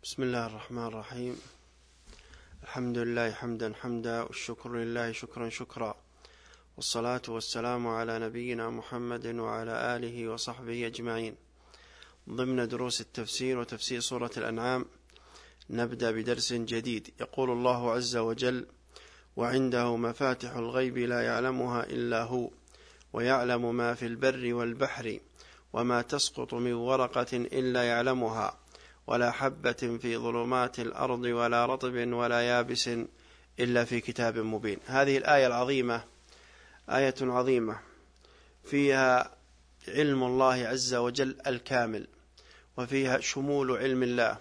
بسم الله الرحمن الرحيم. الحمد لله حمدا والشكر لله شكرا والصلاة والسلام على نبينا محمد وعلى آله وصحبه أجمعين. ضمن دروس التفسير وتفسير سورة الأنعام نبدأ بدرس جديد. يقول الله عز وجل: وعنده مفاتح الغيب لا يعلمها إلا هو ويعلم ما في البر والبحر وما تسقط من ورقة إلا يعلمها ولا حبة في ظلمات الأرض ولا رطب ولا يابس إلا في كتاب مبين. هذه الآية العظيمة آية عظيمة فيها علم الله عز وجل الكامل، وفيها شمول علم الله،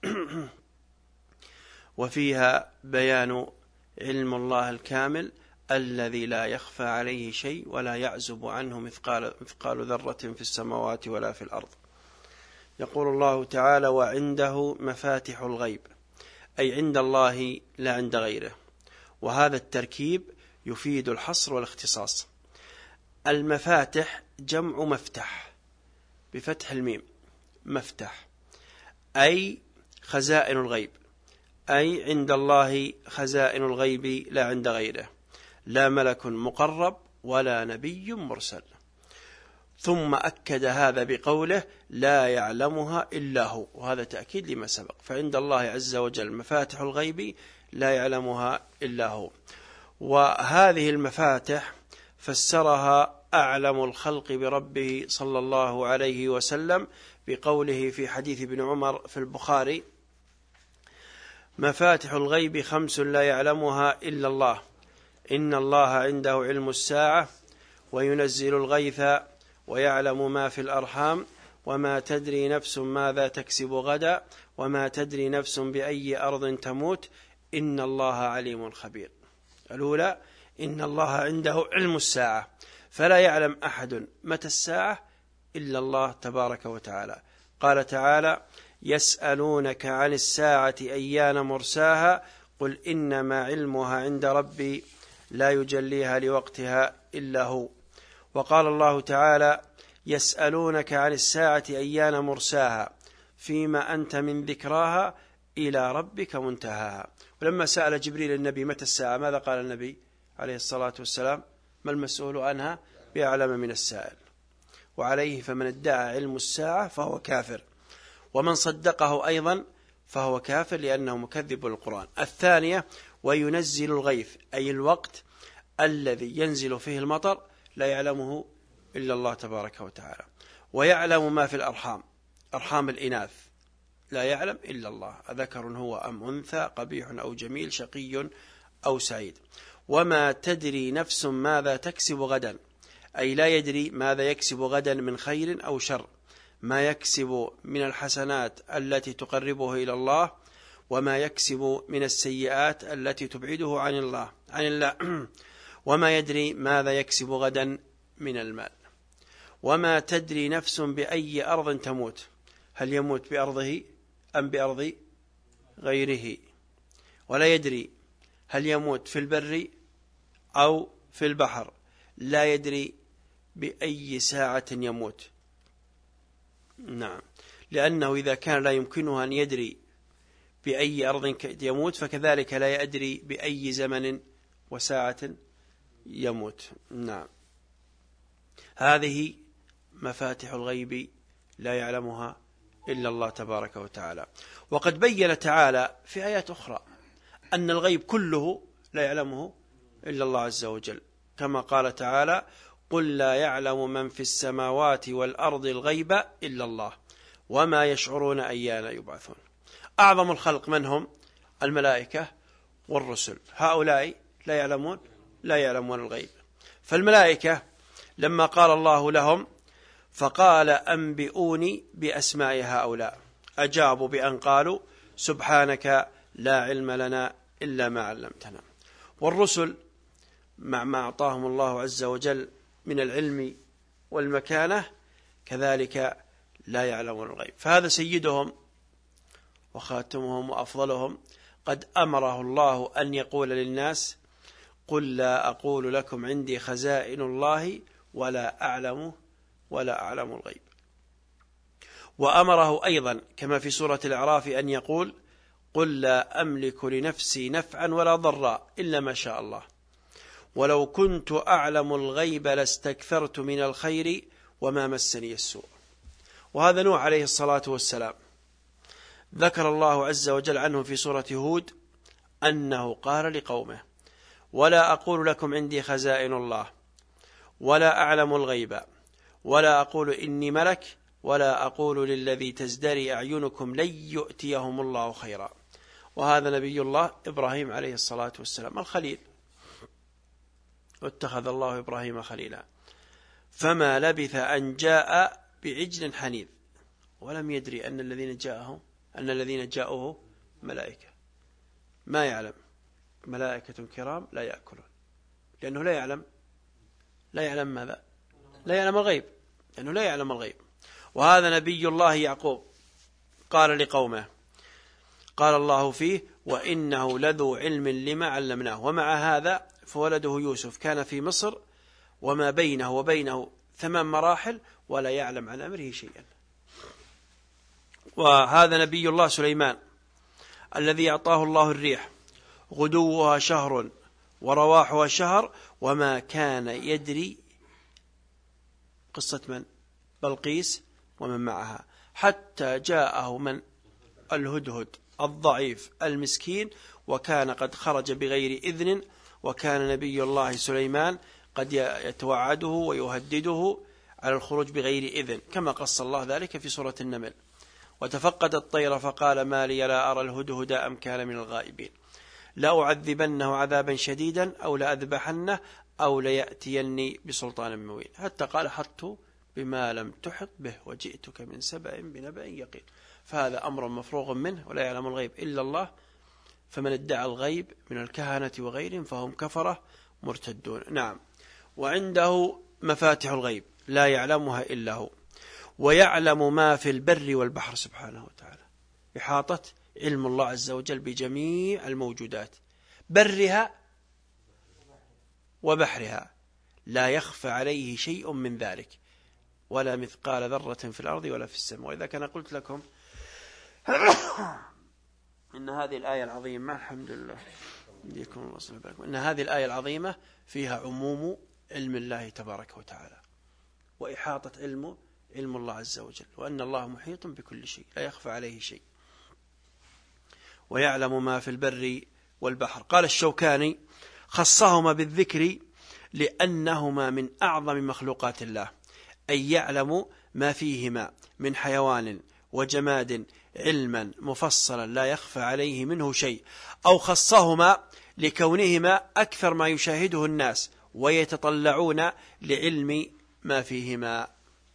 وفيها بيان علم الله الكامل الذي لا يخفى عليه شيء ولا يعزب عنه مثقال ذرة في السماوات ولا في الأرض. يقول الله تعالى: وعنده مفاتح الغيب، أي عند الله لا عند غيره. وهذا التركيب يفيد الحصر والاختصاص. المفاتح جمع مفتح بفتح الميم، مفتح أي خزائن الغيب، أي عند الله خزائن الغيب لا عند غيره، لا ملك مقرب ولا نبي مرسل. ثم أكد هذا بقوله: لا يعلمها إلا هو، وهذا تأكيد لما سبق. فعند الله عز وجل مفاتح الغيب لا يعلمها إلا هو. وهذه المفاتح فسرها أعلم الخلق بربه صلى الله عليه وسلم بقوله في حديث ابن عمر في البخاري: مفاتح الغيب 5 لا يعلمها إلا الله، إن الله عنده علم الساعة وينزل الغيث ويعلم ما في الأرحام وما تدري نفس ماذا تكسب غدا وما تدري نفس بأي أرض تموت إن الله عليم خبير. الأولى: إن الله عنده علم الساعة، فلا يعلم أحد متى الساعة إلا الله تبارك وتعالى. قال تعالى: يسألونك عن الساعة أيان مرساها قل إنما علمها عند ربي لا يجليها لوقتها إلا هو. وقال الله تعالى: يسألونك عن الساعة أيان مرساها فيما أنت من ذكراها إلى ربك منتهاها. ولما سأل جبريل النبي متى الساعة ماذا قال النبي عليه الصلاة والسلام؟ ما المسؤول عنها بأعلم من السائل. وعليه فمن ادعى علم الساعة فهو كافر، ومن صدقه أيضا فهو كافر لأنه مكذب للقرآن. الثانية: وينزل الغيث، أي الوقت الذي ينزل فيه المطر لا يعلمه إلا الله تبارك وتعالى. ويعلم ما في الأرحام، أرحام الإناث لا يعلم إلا الله، أذكر هو أم أنثى، قبيح أو جميل، شقي أو سعيد. وما تدري نفس ماذا تكسب غدا، أي لا يدري ماذا يكسب غدا من خير أو شر، ما يكسب من الحسنات التي تقربه إلى الله وما يكسب من السيئات التي تبعده عن الله وما يدري ماذا يكسب غدا من المال. وما تدري نفس بأي أرض تموت، هل يموت بأرضه أم بأرض غيره. ولا يدري هل يموت في البر أو في البحر، لا يدري بأي ساعة يموت. نعم، لأنه إذا كان لا يمكنه أن يدري بأي أرض يموت فكذلك لا يدري بأي زمن وساعة يموت. نعم، هذه مفاتح الغيب لا يعلمها إلا الله تبارك وتعالى. وقد بين تعالى في آيات أخرى أن الغيب كله لا يعلمه إلا الله عز وجل، كما قال تعالى: قل لا يعلم من في السماوات والأرض الغيب إلا الله وما يشعرون أيان يبعثون. أعظم الخلق من هم؟ الملائكة والرسل، هؤلاء لا يعلمون الغيب. فالملائكة لما قال الله لهم فقال: أنبئوني بأسماء هؤلاء، أجابوا بأن قالوا: سبحانك لا علم لنا إلا ما علمتنا. والرسل مع ما أعطاهم الله عز وجل من العلم والمكانة كذلك لا يعلمون الغيب. فهذا سيدهم وخاتمهم وأفضلهم قد أمره الله أن يقول للناس: قل لا أقول لكم عندي خزائن الله ولا أعلم الغيب. وأمره أيضا كما في سورة الأعراف أن يقول قل لا أملك لنفسي نفعا ولا ضرا إلا ما شاء الله ولو كنت أعلم الغيب لاستكثرت من الخير وما مسني السوء. وهذا نوح عليه الصلاة والسلام ذكر الله عز وجل عنه في سورة هود أنه قال لقومه ولا أقول لكم عندي خزائن الله ولا أعلم الغيب ولا أقول إني ملك ولا أقول للذي تزدري أعينكم لن يؤتيهم الله خيرا. وهذا نبي الله إبراهيم عليه الصلاة والسلام الخليل، واتخذ الله إبراهيم خليلا، فما لبث أن جاء بعجل حنيذ ولم يدري أن الذين جاءوه ملائكة. ما يعلم ملائكة كرام لا يأكلون، لأنه لا يعلم ماذا؟ لا يعلم الغيب، لأنه لا يعلم الغيب. وهذا نبي الله يعقوب قال لقومه قال الله فيه وإنه لذو علم لما علمناه. ومع هذا فولده يوسف كان في مصر وما بينه وبينه 8 مراحل ولا يعلم عن أمره شيئا. وهذا نبي الله سليمان الذي أعطاه الله الريح غدوها شهر ورواحها شهر وما كان يدري قصة من؟ بلقيس ومن معها، حتى جاءه من؟ الهدهد الضعيف المسكين، وكان قد خرج بغير إذن، وكان نبي الله سليمان قد يتوعده ويهدده على الخروج بغير إذن كما قص الله ذلك في سورة النمل. وتفقد الطير فقال ما لي لا أرى الهدهد أم كان من الغائبين لأعذبنه عذابا شديدا أو لأذبحنه أو ليأتيني بسلطان مبين، حتى قال حطت بما لم تحط به وجئتك من سبأ بنبأ يقين. فهذا أمر مفروغ منه ولا يعلم الغيب إلا الله، فمن ادعى الغيب من الكهنة وغيرهم فهم كفرة مرتدون. نعم. وعنده مفاتح الغيب لا يعلمها إلا هو، ويعلم ما في البر والبحر سبحانه وتعالى. إحاطة علم الله عز وجل بجميع الموجودات برها وبحرها، لا يخفى عليه شيء من ذلك ولا مثقال ذرة في الأرض ولا في السماء. وإذا كان قلت لكم إن هذه الآية العظيمة الحمد لله إن هذه الآية العظيمة فيها عموم علم الله تبارك وتعالى وإحاطة علم الله عز وجل، وأن الله محيط بكل شيء لا يخفى عليه شيء، ويعلم ما في البر والبحر. قال الشوكاني خصهما بالذكر لأنهما من أعظم مخلوقات الله، أي يعلم ما فيهما من حيوان وجماد علما مفصلا لا يخفى عليه منه شيء، أو خصهما لكونهما أكثر ما يشاهده الناس ويتطلعون لعلم ما فيهما.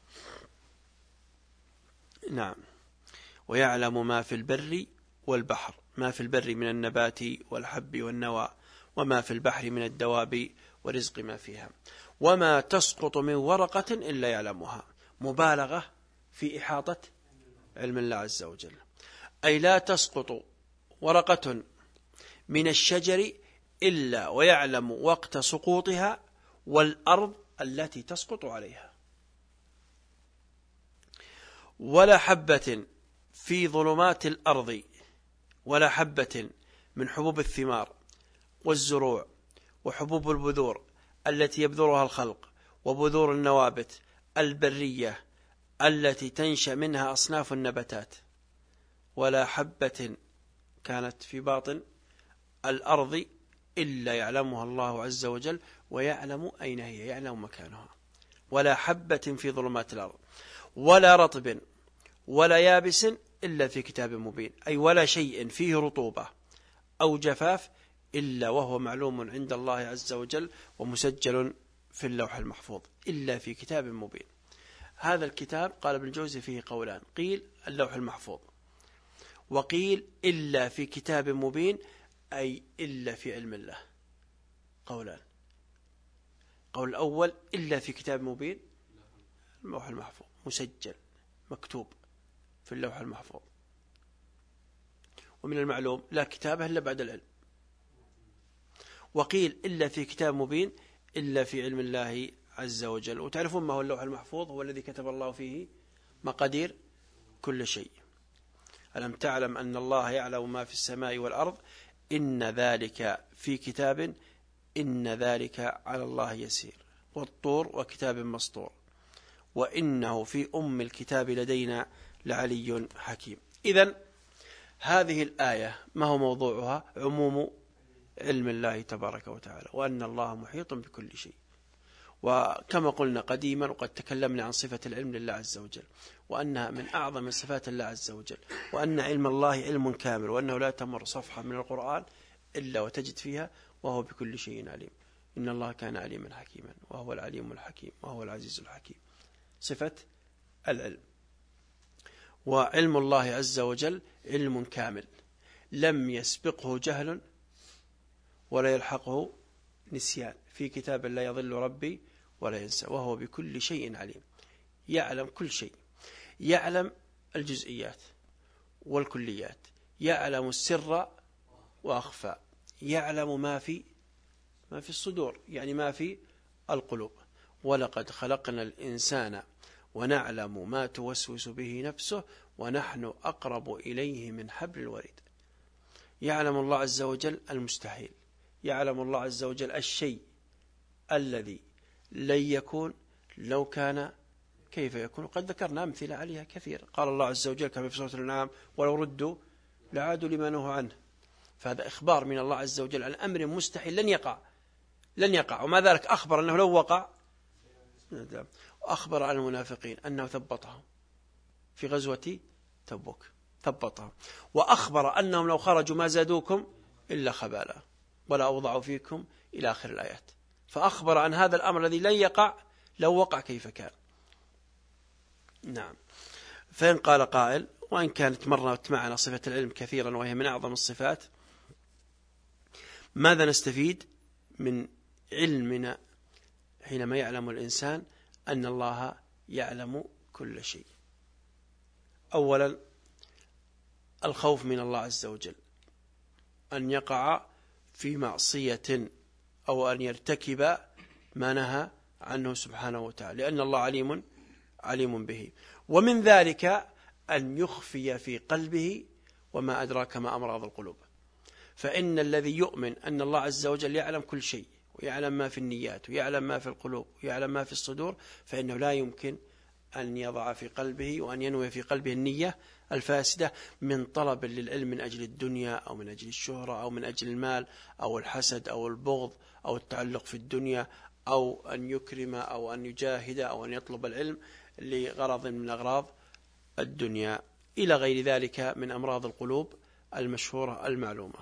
نعم. ويعلم ما في البر والبحر، ما في البر من النبات والحب والنوى، وما في البحر من الدواب ورزق ما فيها، وما تسقط من ورقة إلا يعلمها. مبالغة في إحاطة علم الله عز وجل، أي لا تسقط ورقة من الشجر إلا ويعلم وقت سقوطها والأرض التي تسقط عليها، ولا حبة في ظلمات الأرض ولا حبة من حبوب الثمار والزروع وحبوب البذور التي يبذرها الخلق وبذور النوابت البرية التي تنشأ منها أصناف النباتات، ولا حبة كانت في باطن الأرض إلا يعلمها الله عز وجل ويعلم أين هي، يعلم مكانها. ولا حبة في ظلمات الأرض ولا رطب ولا يابس إلا في كتاب مبين، أي ولا شيء فيه رطوبة أو جفاف إلا وهو معلوم عند الله عز وجل ومسجل في اللوح المحفوظ إلا في كتاب مبين. هذا الكتاب قال ابن الجوزي فيه قولان، قيل اللوح المحفوظ، وقيل إلا في كتاب مبين أي إلا في علم الله. قولان، قول الأول إلا في كتاب مبين اللوح المحفوظ مسجل مكتوب في اللوح المحفوظ، ومن المعلوم لا كتابه إلا بعد العلم. وقيل إلا في كتاب مبين إلا في علم الله عز وجل. وتعرفون ما هو اللوح المحفوظ؟ هو الذي كتب الله فيه مقادير كل شيء. ألم تعلم أن الله يعلم ما في السماء والأرض إن ذلك في كتاب إن ذلك على الله يسير والطور وكتاب مسطور وإنه في أم الكتاب لدينا لعلي حكيم. إذن هذه الآية ما هو موضوعها؟ عموم علم الله تبارك وتعالى، وأن الله محيط بكل شيء. وكما قلنا قديما وقد تكلمنا عن صفة العلم لله عز وجل، وأنها من أعظم صفات الله عز وجل، وأن علم الله علم كامل، وأنه لا تمر صفحة من القرآن إلا وتجد فيها وهو بكل شيء عليم. إن الله كان عليما حكيما وهو العليم الحكيم وهو العزيز الحكيم. صفة العلم. وعلم الله عز وجل علم كامل لم يسبقه جهل ولا يلحقه نسيان، في كتاب لا يضل ربي ولا ينسى وهو بكل شيء عليم. يعلم كل شيء، يعلم الجزئيات والكليات، يعلم السر وأخفى، يعلم ما في الصدور، يعني ما في القلوب. ولقد خلقنا الإنسان ونعلم ما توسوس به نفسه ونحن أقرب إليه من حبل الوريد. يعلم الله عز وجل المستحيل، يعلم الله عز وجل الشيء الذي لن يكون لو كان كيف يكون. قد ذكرنا أمثلة عليها كثير. قال الله عز وجل كما في سورة الأنعام ولو ردوا لعادوا لما نهوا عنه. فهذا إخبار من الله عز وجل عن أمر مستحيل لن يقع. وما ذلك أخبر أنه لو وقع. أخبر عن المنافقين أنه ثبطهم في غزوة تبوك، ثبطهم. وأخبر أنهم لو خرجوا ما زادوكم إلا خبالا ولا أوضعوا فيكم إلى آخر الآيات. فأخبر عن هذا الأمر الذي لن يقع لو وقع كيف كان. نعم. فإن قال قائل، وإن كانت مرت معنا صفة العلم كثيرا وهي من أعظم الصفات، ماذا نستفيد من علمنا حينما يعلم الإنسان أن الله يعلم كل شيء؟ أولا الخوف من الله عز وجل، أن يقع في معصية أو أن يرتكب ما نهى عنه سبحانه وتعالى، لأن الله عليم به. ومن ذلك أن يخفي في قلبه وما أدراك ما أمراض القلوب. فإن الذي يؤمن أن الله عز وجل يعلم كل شيء ويعلم ما في النيات ويعلم ما في القلوب ويعلم ما في الصدور، فإنه لا يمكن أن يضع في قلبه وأن ينوي في قلبه النية الفاسدة من طلب للعلم من أجل الدنيا أو من أجل الشهرة أو من أجل المال أو الحسد أو البغض أو التعلق في الدنيا أو أن يكرم أو أن يجاهد أو أن يطلب العلم لغرض من أغراض الدنيا إلى غير ذلك من أمراض القلوب المشهورة المعلومة.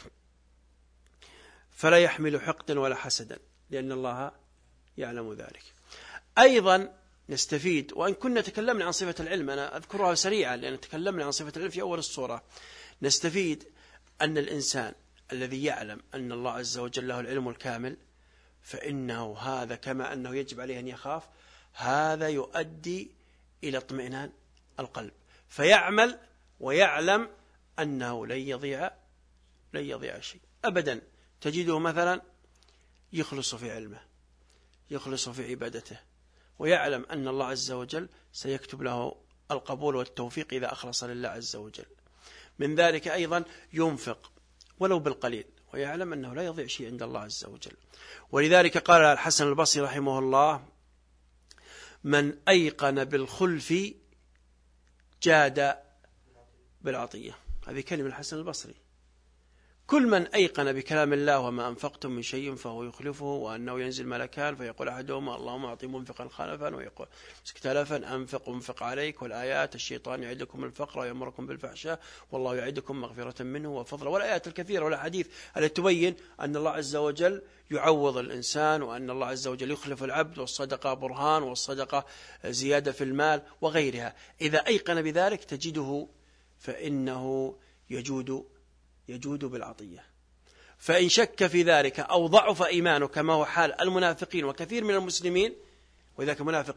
فلا يحمل حقدا ولا حسدا لأن الله يعلم ذلك. أيضا نستفيد، وإن كنا تكلمنا عن صفة العلم، أنا أذكرها سريعا لأن تكلمنا عن صفة العلم في أول الصورة. نستفيد أن الإنسان الذي يعلم أن الله عز وجل له العلم الكامل، فإنه هذا كما أنه يجب عليه أن يخاف، هذا يؤدي إلى اطمئنان القلب، فيعمل ويعلم أنه لن يضيع شيء أبدا. تجده مثلا يخلص في علمه، يخلص في عبادته، ويعلم أن الله عز وجل سيكتب له القبول والتوفيق إذا أخلص لله عز وجل. من ذلك أيضا ينفق ولو بالقليل ويعلم أنه لا يضيع شيء عند الله عز وجل. ولذلك قال الحسن البصري رحمه الله: من أيقن بالخلف جاد بالعطية. هذه كلمة الحسن البصري. كل من أيقن بكلام الله وما أنفقتم من شيء فهو يخلفه، وأنه ينزل ملكان فيقول أحدهما اللهم أعطي منفقا خلفا ويقول تلفا أنفق عليك، والآيات الشيطان يعدكم الفقر ويأمركم بالفحشاء والله يعدكم مغفرة منه وفضلا، والآيات الكثيرة والأحاديث التي تبين أن الله عز وجل يعوض الإنسان وأن الله عز وجل يخلف العبد، والصدقة برهان والصدقة زيادة في المال وغيرها. إذا أيقن بذلك تجده فإنه يجود بالعطية. فإن شك في ذلك أو ضعف إيمانه كما هو حال المنافقين وكثير من المسلمين، وذاك المنافق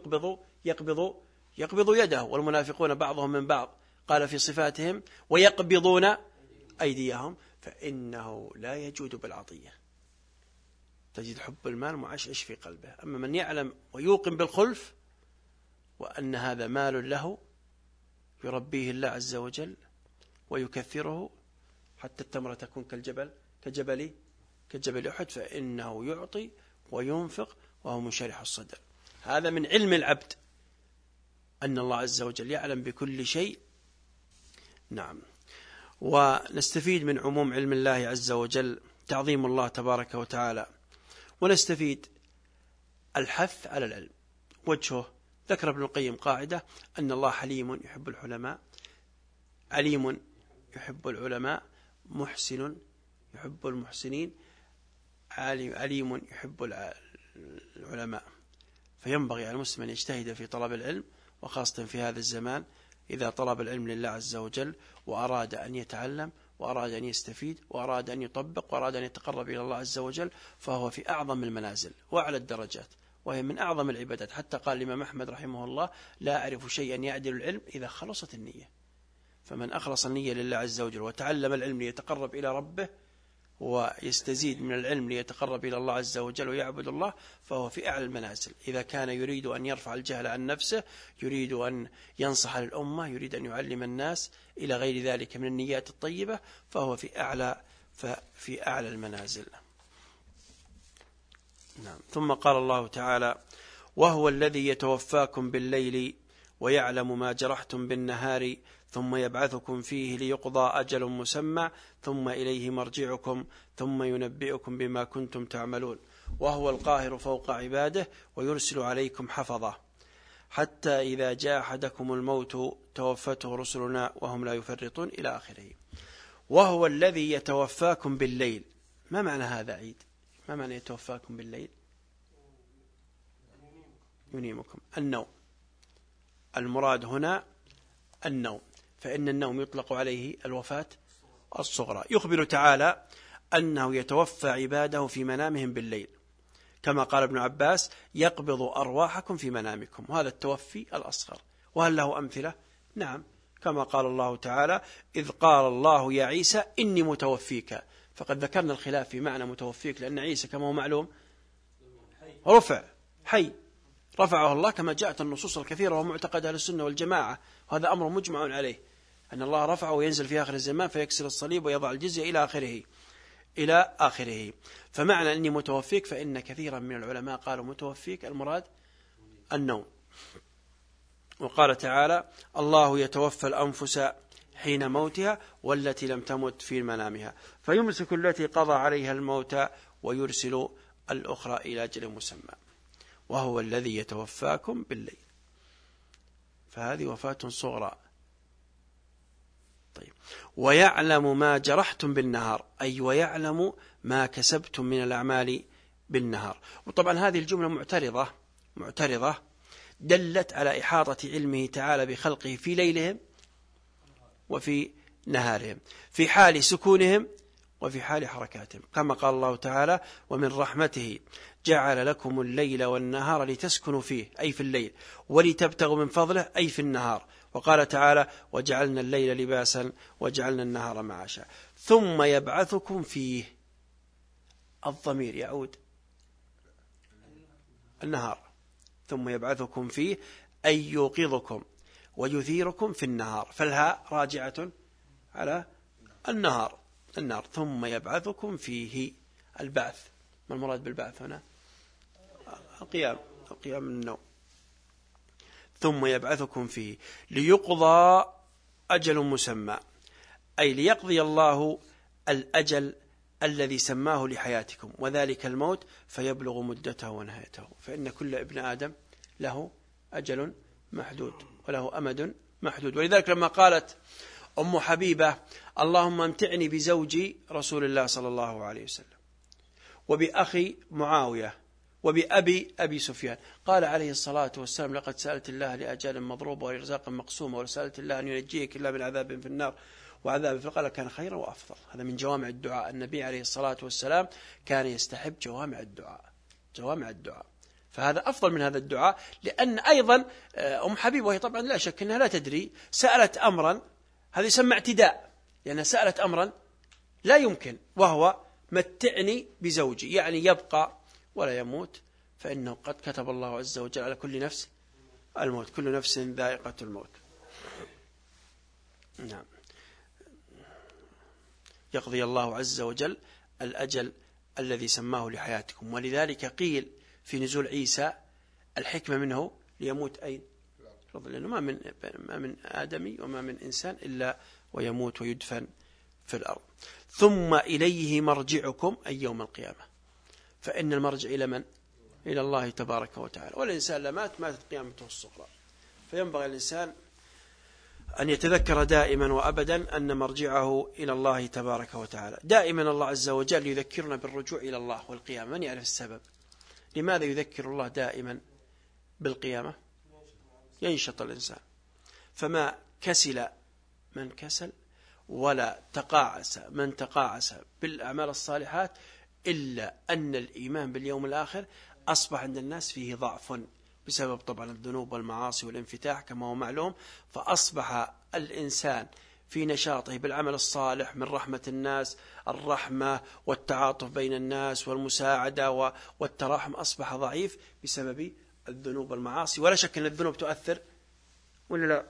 يقبض يده، والمنافقون بعضهم من بعض، قال في صفاتهم ويقبضون أيديهم، فإنه لا يجود بالعطية. تجد حب المال معشعش في قلبه. أما من يعلم ويوقن بالخلف وأن هذا مال له يربيه الله عز وجل ويكثره حتى التمرة تكون كجبل أحد، فإنه يعطي وينفق وهو منشرح الصدر. هذا من علم العبد أن الله عز وجل يعلم بكل شيء. نعم. ونستفيد من عموم علم الله عز وجل تعظيم الله تبارك وتعالى، ونستفيد الحث على العلم. وجهه ذكر ابن القيم قاعدة أن الله حليم يحب الحلماء، عليم يحب العلماء، محسن يحب المحسنين، عليم يحب العلماء. فينبغي على المسلم أن يجتهد في طلب العلم، وخاصة في هذا الزمان إذا طلب العلم لله عز وجل وأراد أن يتعلم وأراد أن يستفيد وأراد أن يطبق وأراد أن يتقرب إلى الله عز وجل، فهو في أعظم المنازل وأعلى الدرجات، وهي من أعظم العبادات. حتى قال الإمام أحمد رحمه الله: لا أعرف شيئا يعدل العلم إذا خلصت النية. فمن أخلص النية لله عز وجل وتعلم العلم ليتقرب إلى ربه ويستزيد من العلم ليتقرب إلى الله عز وجل ويعبد الله، فهو في أعلى المنازل. إذا كان يريد أن يرفع الجهل عن نفسه، يريد أن ينصح للأمة، يريد أن يعلم الناس إلى غير ذلك من النيات الطيبة، فهو في أعلى المنازل. نعم. ثم قال الله تعالى: وهو الذي يتوفاكم بالليل ويعلم ما جرحتم بالنهار ثم يبعثكم فيه ليقضى أجل مسمى ثم إليه مرجعكم ثم ينبئكم بما كنتم تعملون. وهو القاهر فوق عباده ويرسل عليكم حفظة حتى إذا جاء أحدكم الموت توفته رسلنا وهم لا يفرطون إلى آخره. وهو الذي يتوفاكم بالليل. ما معنى هذا عيد؟ ما معنى يتوفاكم بالليل؟ ينيمكم، النوم. المراد هنا النوم، فإن النوم يطلق عليه الوفاة الصغرى. يخبر تعالى أنه يتوفى عباده في منامهم بالليل، كما قال ابن عباس: يقبض أرواحكم في منامكم. وهذا التوفي الأصغر. وهل له أمثلة؟ نعم، كما قال الله تعالى: إذ قال الله يا عيسى إني متوفيك. فقد ذكرنا الخلاف في معنى متوفيك، لأن عيسى كما هو معلوم رفع، حي، رفعه الله كما جاءت النصوص الكثيرة ومعتقد أهل السنة والجماعة. وهذا أمر مجمع عليه، أن الله رفعه وينزل في آخر الزمان فيكسر الصليب ويضع الجزية إلى آخره. فمعنى أني متوفيك، فإن كثيرا من العلماء قالوا متوفيك المراد النوم. وقال تعالى: الله يتوفى الأنفس حين موتها والتي لم تمت في منامها فيمسك التي قضى عليها الموت ويرسل الأخرى إلى أجل مسمى. وهو الذي يتوفاكم بالليل. فهذه وفاة صغرى. طيب. ويعلم ما جرحتم بالنهار، أي ويعلم ما كسبتم من الأعمال بالنهار. وطبعا هذه الجملة معترضة دلت على إحاطة علمه تعالى بخلقه في ليلهم وفي نهارهم، في حال سكونهم وفي حال حركاتهم، كما قال الله تعالى: ومن رحمته جعل لكم الليل والنهار لتسكنوا فيه، أي في الليل، ولتبتغوا من فضله، أي في النهار. وقال تعالى: وجعلنا الليل لباسا وجعلنا النهار معاشا ثم يبعثكم فيه. الضمير يعود النهار، ثم يبعثكم فيه أي يوقظكم ويثيركم في النهار، فالهاء راجعة على النهار. ثم يبعثكم فيه. البعث، ما المراد بالبعث هنا؟ القيام من النوم. ثم يبعثكم فيه ليقضى أجل مسمى، أي ليقضي الله الأجل الذي سماه لحياتكم، وذلك الموت، فيبلغ مدته ونهايته. فإن كل ابن آدم له أجل محدود وله أمد محدود. ولذلك لما قالت أم حبيبة: اللهم امتعني بزوجي رسول الله صلى الله عليه وسلم وبأخي معاوية وبأبي أبي سفيان، قال عليه الصلاة والسلام: لقد سألت الله لأجال مضروبة ورزاقا مقسومة، ولسألت الله أن ينجيك إلا من عذاب في النار وعذاب في القبر، كان خيرا وأفضل. هذا من جوامع الدعاء. النبي عليه الصلاة والسلام كان يستحب جوامع الدعاء. فهذا أفضل من هذا الدعاء، لأن أيضا أم حبيبة وهي طبعا لا شك أنها لا تدري، سألت أمرا، هذا يسمى اعتداء، لأنها سألت أمرا لا يمكن، وهو متعني بزوجي، يعني يبقى ولا يموت، فإنه قد كتب الله عز وجل على كل نفس الموت، كل نفس ذائقة الموت. نعم، يقضي الله عز وجل الأجل الذي سماه لحياتكم. ولذلك قيل في نزول عيسى الحكمة منه ليموت أين؟ لأنه ما من آدمي وما من إنسان إلا ويموت ويدفن في الأرض. ثم إليه مرجعكم أي يوم القيامة، فإن المرجع إلى من؟ إلى الله تبارك وتعالى. والإنسان لمات ماتت قيامته الصغرى. فينبغي الإنسان أن يتذكر دائما وأبدا أن مرجعه إلى الله تبارك وتعالى. دائما الله عز وجل يذكرنا بالرجوع إلى الله والقيامة. من يعرف السبب؟ لماذا يذكر الله دائما بالقيامة؟ ينشط الإنسان. فما كسل من كسل ولا تقاعس من تقاعس بالأعمال الصالحات إلا أن الإيمان باليوم الآخر أصبح عند الناس فيه ضعف بسبب طبعا الذنوب والمعاصي والانفتاح كما هو معلوم. فأصبح الإنسان في نشاطه بالعمل الصالح من رحمة الناس، الرحمة والتعاطف بين الناس والمساعدة والتراحم أصبح ضعيف بسبب الذنوب والمعاصي. ولا شك أن الذنوب تؤثر ولا لا؟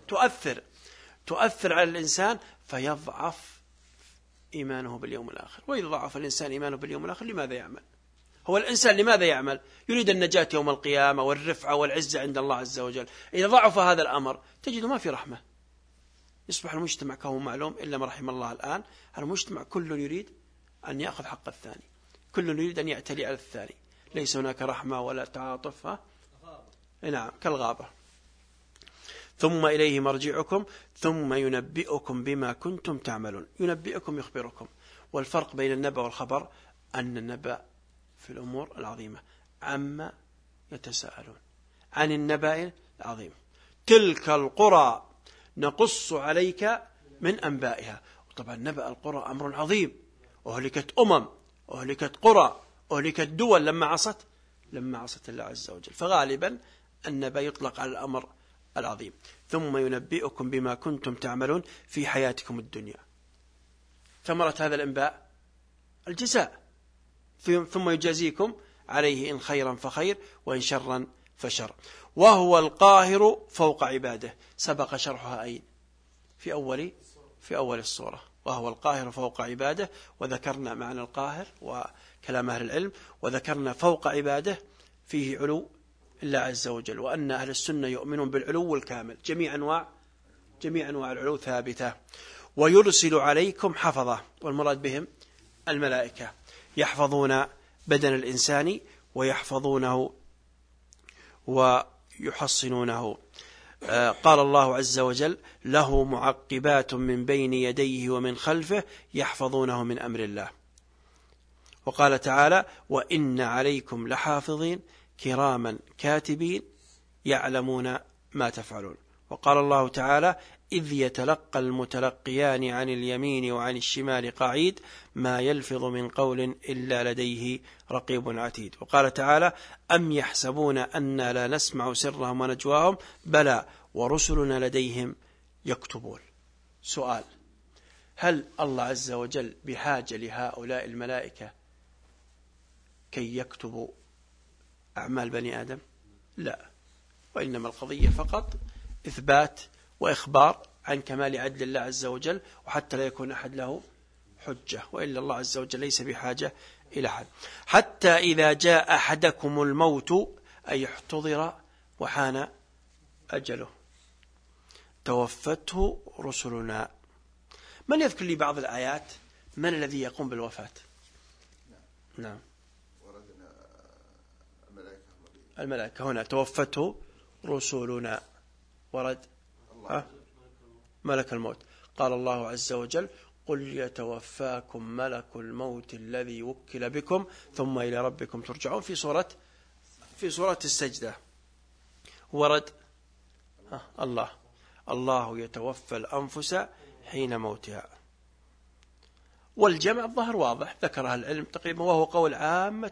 تؤثر على الإنسان فيضعف إيمانه باليوم الآخر. وإذا ضعف الإنسان إيمانه باليوم الآخر لماذا يعمل؟ هو الإنسان لماذا يعمل؟ يريد النجاة يوم القيامة والرفعة والعزة عند الله عز وجل. إذا ضعف هذا الأمر تجد ما في رحمة. يصبح المجتمع كهو معلوم إلا ما رحم الله الآن. المجتمع كل يريد أن يأخذ حق الثاني، كل يريد أن يعتلي على الثاني، ليس هناك رحمة ولا تعاطف. نعم، كالغابة. ثم إليه مرجعكم ثم ينبئكم بما كنتم تعملون. ينبئكم يخبركم. والفرق بين النبأ والخبر أن النبأ في الأمور العظيمة عما يتساءلون عن النبأ العظيم. تلك القرى نقص عليك من أنبائها. وطبعا نبأ القرى أمر عظيم. أهلكت أهلكت قرى، أهلكت دول لما عصت الله عز وجل. فغالبا النبأ يطلق على الأمر العظيم. ثم ينبئكم بما كنتم تعملون في حياتكم الدنيا. ثمرة هذا الإنباء الجزاء، ثم يجازيكم عليه إن خيرا فخير وإن شرا فشر. وهو القاهر فوق عباده. سبق شرحها أين؟ في أول السورة. وهو القاهر فوق عباده. وذكرنا معنى القاهر وكلام أهل العلم، وذكرنا فوق عباده فيه علو الله عز وجل، وأن أهل السنة يؤمنون بالعلو الكامل. جميع أنواع العلو ثابتة. ويرسل عليكم حفظة، والمراد بهم الملائكة، يحفظون بدن الإنسان ويحفظونه ويحصنونه. قال الله عز وجل: له معقبات من بين يديه ومن خلفه يحفظونه من أمر الله. وقال تعالى: وإن عليكم لحافظين كراما كاتبين يعلمون ما تفعلون. وقال الله تعالى: إذ يتلقى المتلقيان عن اليمين وعن الشمال قعيد ما يلفظ من قول إلا لديه رقيب عتيد. وقال تعالى: أم يحسبون أن لا نسمع سرهم ونجواهم بلى ورسلنا لديهم يكتبون. سؤال: هل الله عز وجل بحاجة لهؤلاء الملائكة كي يكتبوا أعمال بني آدم؟ لا، وإنما القضية فقط إثبات وإخبار عن كمال عدل الله عز وجل، وحتى لا يكون أحد له حجة. وإلا الله عز وجل ليس بحاجة إلى أحد. حتى إذا جاء أحدكم الموت أي احتضر وحان أجله توفته رسلنا. من يذكر لي بعض الآيات من الذي يقوم بالوفاة؟ نعم، الملائكة. هنا توفته رسلنا، ورد ملك الموت. قال الله عز وجل: قل يتوفاكم ملك الموت الذي وكل بكم ثم إلى ربكم ترجعون. في سورة السجدة ورد الله يتوفى الأنفس حين موتها. والجمع الظهر واضح، ذكر أهل العلم تقريبا، وهو قول عامة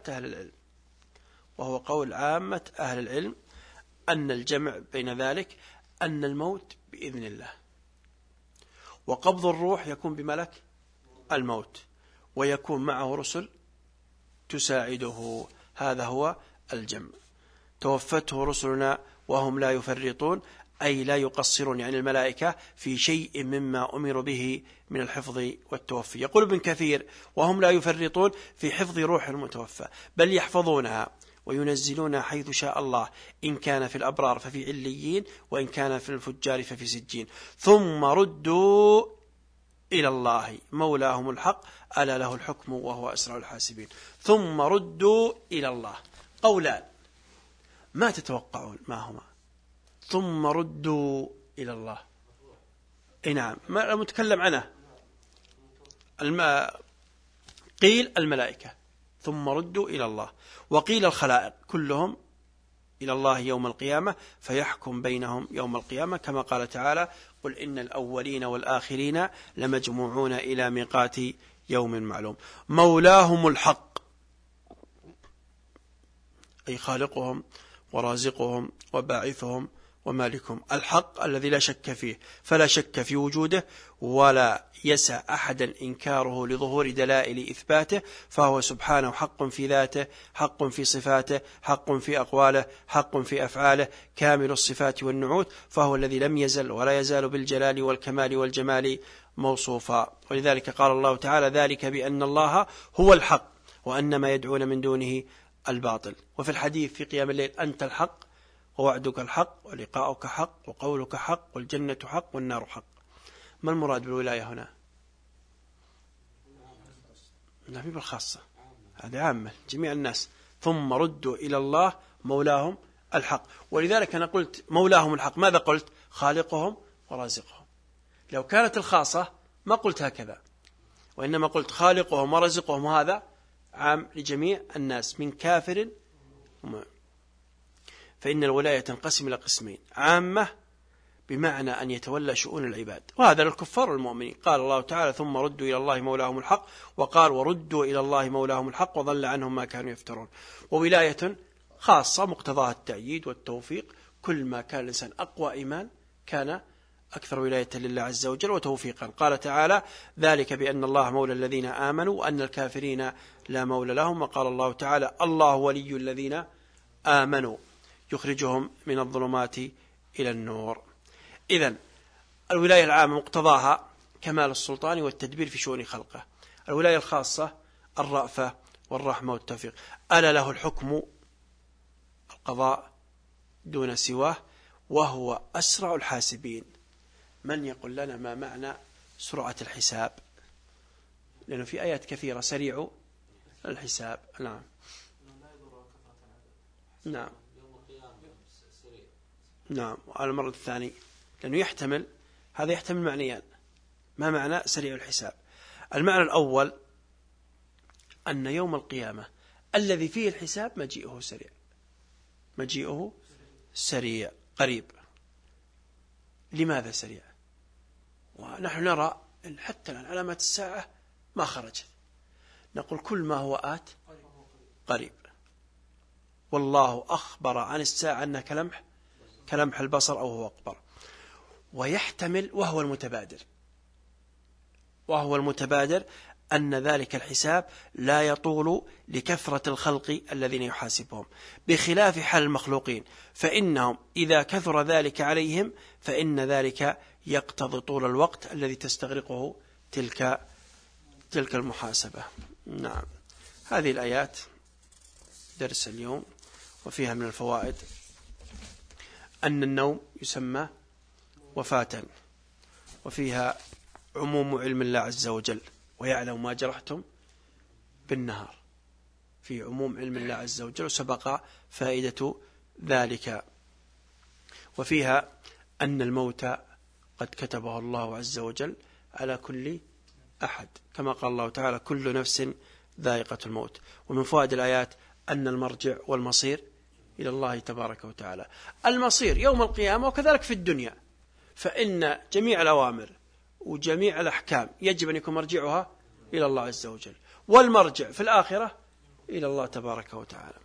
أهل العلم أن الجمع بين ذلك أن الموت بإذن الله، وقبض الروح يكون بملك الموت، ويكون معه رسل تساعده. هذا هو الجمع. توفته رسلنا وهم لا يفرطون أي لا يقصرون يعني الملائكة في شيء مما أمروا به من الحفظ والتوفي. يقول ابن كثير: وهم لا يفرطون في حفظ روح المتوفى، بل يحفظونها وينزلونها حيث شاء الله، إن كان في الأبرار ففي عليين، وإن كان في الفجار ففي سجين، ثم ردوا إلى الله مولاهم الحق ألا له الحكم وهو أسرع الحاسبين. ثم ردوا إلى الله، قولان، ما تتوقعون ما هما؟ ثم ردوا إلى الله. نعم، ما المتكلم عنه؟ قيل الملائكة، ثم ردوا إلى الله، وقيل الخلائق كلهم إلى الله يوم القيامة فيحكم بينهم يوم القيامة، كما قال تعالى: قل إن الأولين والآخرين لمجموعون إلى ميقات يوم معلوم. مولاهم الحق أي خالقهم ورازقهم وباعثهم ومالكهم، الحق الذي لا شك فيه، فلا شك في وجوده، ولا يسع أحدا إنكاره لظهور دلائل إثباته، فهو سبحانه حق في ذاته، حق في صفاته، حق في أقواله، حق في أفعاله، كامل الصفات والنعوت، فهو الذي لم يزل ولا يزال بالجلال والكمال والجمال موصوفا. ولذلك قال الله تعالى: ذلك بأن الله هو الحق وأن ما يدعون من دونه الباطل. وفي الحديث في قيام الليل: أنت الحق ووعدك الحق ولقاؤك حق وقولك حق والجنة حق والنار حق. ما المراد بالولاية هنا؟ لا، مي بالخاصة، هذه عامة جميع الناس. ثم ردوا إلى الله مولاهم الحق. ولذلك أنا قلت مولاهم الحق، ماذا قلت؟ خالقهم ورازقهم. لو كانت الخاصة ما قلت هكذا، وإنما قلت خالقهم ورازقهم، هذا عام لجميع الناس من كافر. فإن الولاية تنقسم إلى قسمين: عامة بمعنى أن يتولى شؤون العباد، وهذا للكفار والمؤمنين. قال الله تعالى: ثم ردوا إلى الله مولاهم الحق، وقال: وردوا إلى الله مولاهم الحق وضل عنهم ما كانوا يفترون. وولاية خاصة مقتضاها التأييد والتوفيق، كل ما كان الإنسان أقوى إيمان كان أكثر ولاية لله عز وجل وتوفيقا. قال تعالى: ذلك بأن الله مولى الذين آمنوا وأن الكافرين لا مولى لهم. وقال الله تعالى: الله ولي الذين آمنوا يخرجهم من الظلمات إلى النور. إذن الولاية العامة مقتضاها كمال السلطان والتدبير في شؤون خلقه. الولاية الخاصة الرأفة والرحمة والتوفيق. ألا له الحكم، القضاء دون سواه، وهو أسرع الحاسبين. من يقول لنا ما معنى سرعة الحساب؟ لأنه في آيات كثيرة سريع الحساب. نعم نعم نعم. وعلى المرة الثانية لأنه يحتمل، هذا يحتمل معنيان. ما معنى سريع الحساب؟ المعنى الأول أن يوم القيامة الذي فيه الحساب مجيئه سريع، مجيئه سريع قريب. لماذا سريع؟ ونحن نرى أن حتى الآن علامات الساعة ما خرجت، نقول كل ما هو آت قريب. والله أخبر عن الساعة أنها كلمح البصر أو هو أكبر. ويحتمل وهو المتبادر أن ذلك الحساب لا يطول لكثرة الخلق الذين يحاسبهم، بخلاف حال المخلوقين، فإنهم إذا كثر ذلك عليهم فإن ذلك يقتضي طول الوقت الذي تستغرقه تلك المحاسبة. نعم، هذه الآيات درس اليوم. وفيها من الفوائد أن النوم يسمى وفاة، وفيها عموم علم الله عز وجل، ويعلم ما جرحتم بالنهار، في عموم علم الله عز وجل، وسبق فائدة ذلك. وفيها أن الموت قد كتبه الله عز وجل على كل أحد، كما قال الله تعالى: كل نفس ذائقة الموت. ومن فوائد الآيات أن المرجع والمصير إلى الله تبارك وتعالى. المصير يوم القيامة وكذلك في الدنيا، فإن جميع الأوامر وجميع الأحكام يجب أن يكون مرجعها إلى الله عز وجل، والمرجع في الآخرة إلى الله تبارك وتعالى.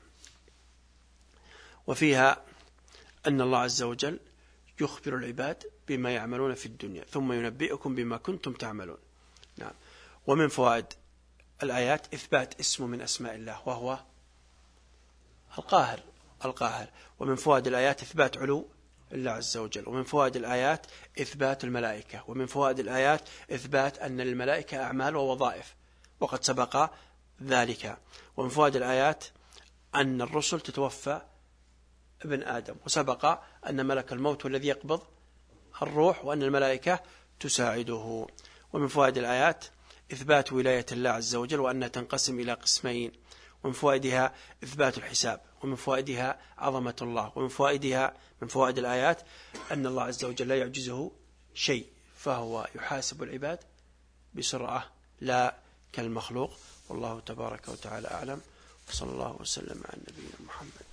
وفيها أن الله عز وجل يخبر العباد بما يعملون في الدنيا ثم ينبئكم بما كنتم تعملون. نعم. ومن فوائد الآيات إثبات اسم من أسماء الله وهو القاهر. ومن فوائد الآيات إثبات علو الله عز وجل. ومن فوائد الآيات إثبات الملائكة، ومن فوائد الآيات إثبات أن للملائكة أعمال ووظائف وقد سبق ذلك. ومن فوائد الآيات أن الرسل تتوفى ابن آدم، وسبق أن ملك الموت الذي يقبض الروح وأن الملائكة تساعده. ومن فوائد الآيات إثبات ولاية الله عز وجل وأنها تنقسم إلى قسمين، ومن فوائدها إثبات الحساب، ومن فوائدها عظمة الله، ومن فوائدها من فوائد الآيات أن الله عز وجل لا يعجزه شيء، فهو يحاسب العباد بسرعة لا كالمخلوق. والله تبارك وتعالى أعلم، وصلى الله وسلم على نبينا محمد.